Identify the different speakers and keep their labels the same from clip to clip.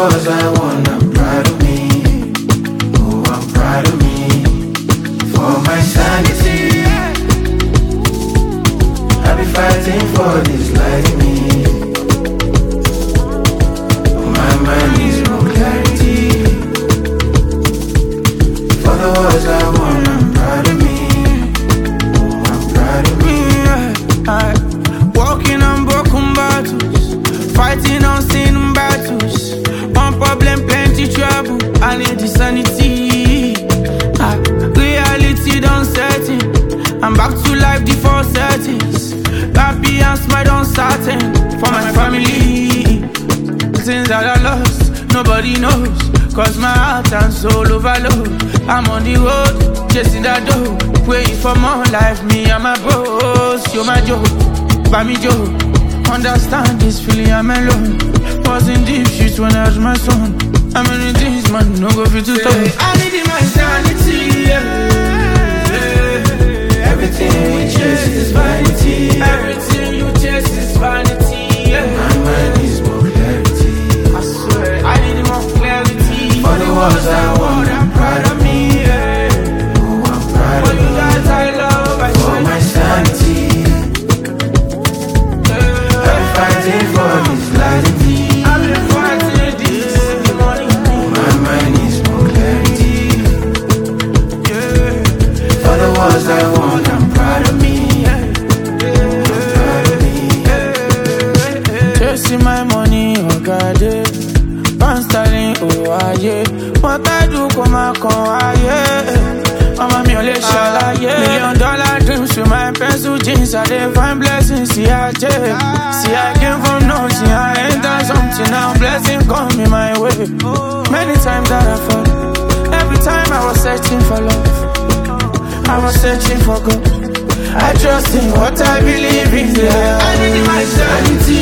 Speaker 1: wars I won, I'm proud of me. Oh, I'm proud of me. For my sanity, I've been fighting for this life in me. My mind needs more clarity. For the wars I won, I'm proud of me. Oh, I'm proud of me.
Speaker 2: Walking on broken battles, fighting unseen battles. One problem, plenty trouble. I need the sanity. Reality done setting. I'm back to life, the four settings. Happy and smile uncertain. For my family, things that I lost, nobody knows. Cause my heart and soul overload. I'm on the road, chasing that dough. Waiting for more life, me and my bros. Show my joke, buy me joke. Understand this feeling, I'm alone. Was in deep shit when I was my son. I'm in things, man, no go fit to talk. I need my sanity,
Speaker 1: Everything we chase is vanity.
Speaker 2: Everything you chase is vanity,
Speaker 1: My mind needs more clarity.
Speaker 2: I swear, I need more clarity.
Speaker 1: For the wars I won, I'm proud of me. Oh, I'm proud
Speaker 2: For
Speaker 1: of
Speaker 2: you
Speaker 1: me.
Speaker 2: guys I love, I
Speaker 1: For
Speaker 2: swear.
Speaker 1: my sanity, I've been fighting for this life in me.
Speaker 2: I've been fighting this morning.
Speaker 1: My mind needs more clarity. For the wars I won, I'm proud of me. Proud of me.
Speaker 2: Chasing my money, oh God, pound sterling, oh yeah. What I do, come yeah. Mama mi ò lè ṣàlàyé. $1 million dreams with my pencil jeans. I dey find blessings, see I came from nothing, I enter something. Now blessing coming my way. Many times that I fall. Every time I was searching for love, I was searching for God. I trust in what I believe in, yeah. I need my sanity,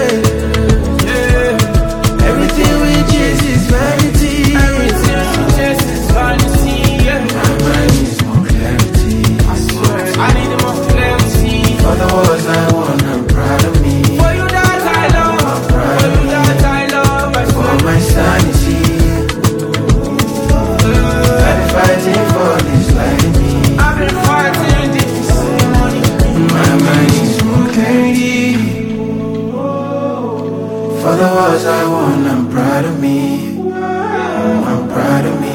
Speaker 1: Everything we chase is vanity.
Speaker 2: Everything you chase is vanity,
Speaker 1: My mind needs more clarity.
Speaker 2: I swear, I need more clarity.
Speaker 1: For the wars I won, I'm proud of me.
Speaker 2: For you that I love, for you that I love, I
Speaker 1: For
Speaker 2: swear.
Speaker 1: my sanity, I've been fighting for this life in me.
Speaker 2: I've been fighting this morning.
Speaker 1: My mind needs more clarity. For the wars I won, I'm proud of me. I'm proud of me.